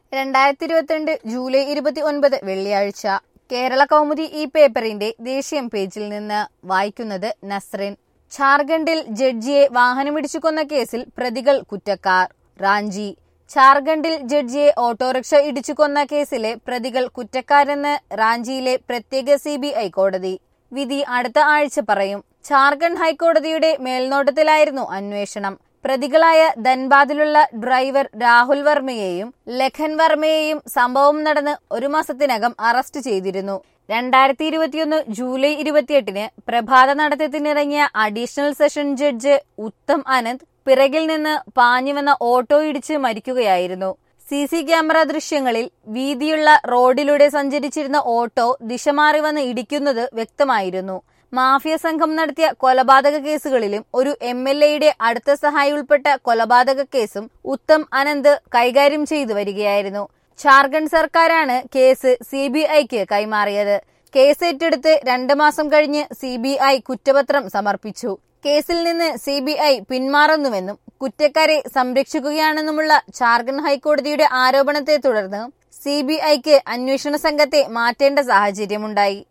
2022 July 29 വെള്ളിയാഴ്ച കേരള കൗമുദി ഈ പേപ്പറിന്റെ ദേശീയം പേജിൽ നിന്ന് വായിക്കുന്നത് നസ്രിൻ. ഝാർഖണ്ഡിൽ ജഡ്ജിയെ വാഹനമിടിച്ചു കൊന്ന കേസിൽ പ്രതികൾ കുറ്റക്കാർ. റാഞ്ചി. ഝാർഖണ്ഡിൽ ജഡ്ജിയെ ഓട്ടോറിക്ഷ ഇടിച്ചു കൊന്ന കേസിലെ പ്രതികൾ കുറ്റക്കാരെന്ന് റാഞ്ചിയിലെ പ്രത്യേക CBI കോടതി. വിധി അടുത്ത ആഴ്ച പറയും. ഝാർഖണ്ഡ് ഹൈക്കോടതിയുടെ മേൽനോട്ടത്തിലായിരുന്നു അന്വേഷണം. പ്രതികളായ ധൻബാദിലുള്ള ഡ്രൈവർ രാഹുൽ വർമ്മയെയും ലഖൻ വർമ്മയെയും സംഭവം നടന്ന് ഒരു മാസത്തിനകം അറസ്റ്റ് ചെയ്തിരുന്നു. 2021 ജൂലൈ 28 പ്രഭാത നടത്തത്തിനിറങ്ങിയ additional session judge Uttam Anand പിറകിൽ നിന്ന് പാഞ്ഞുവന്ന ഓട്ടോ ഇടിച്ച് മരിക്കുകയായിരുന്നു. CC ക്യാമറ ദൃശ്യങ്ങളിൽ വീതിയുള്ള റോഡിലൂടെ സഞ്ചരിച്ചിരുന്ന ഓട്ടോ ദിശമാറി വന്ന് ഇടിക്കുന്നത് വ്യക്തമായിരുന്നു. മാഫിയ സംഘം നടത്തിയ കൊലപാതക കേസുകളിലും ഒരു MLAയുടെ അടുത്ത സഹായി ഉൾപ്പെട്ട കൊലപാതക കേസും ഉത്തം അനന്ത് കൈകാര്യം ചെയ്തു വരികയായിരുന്നു. ഝാർഖണ്ഡ് സർക്കാരാണ് കേസ് CBIക്ക് കൈമാറിയത്. കേസ് ഏറ്റെടുത്ത് 2 മാസം കഴിഞ്ഞ് CBI കുറ്റപത്രം സമർപ്പിച്ചു. കേസിൽ നിന്ന് CBI പിന്മാറുന്നുവെന്നും കുറ്റക്കാരെ സംരക്ഷിക്കുകയാണെന്നുമുള്ള ഝാർഖണ്ഡ് ഹൈക്കോടതിയുടെ ആരോപണത്തെ തുടർന്ന് CBIക്ക് അന്വേഷണ സംഘത്തെ മാറ്റേണ്ട സാഹചര്യമുണ്ടായി.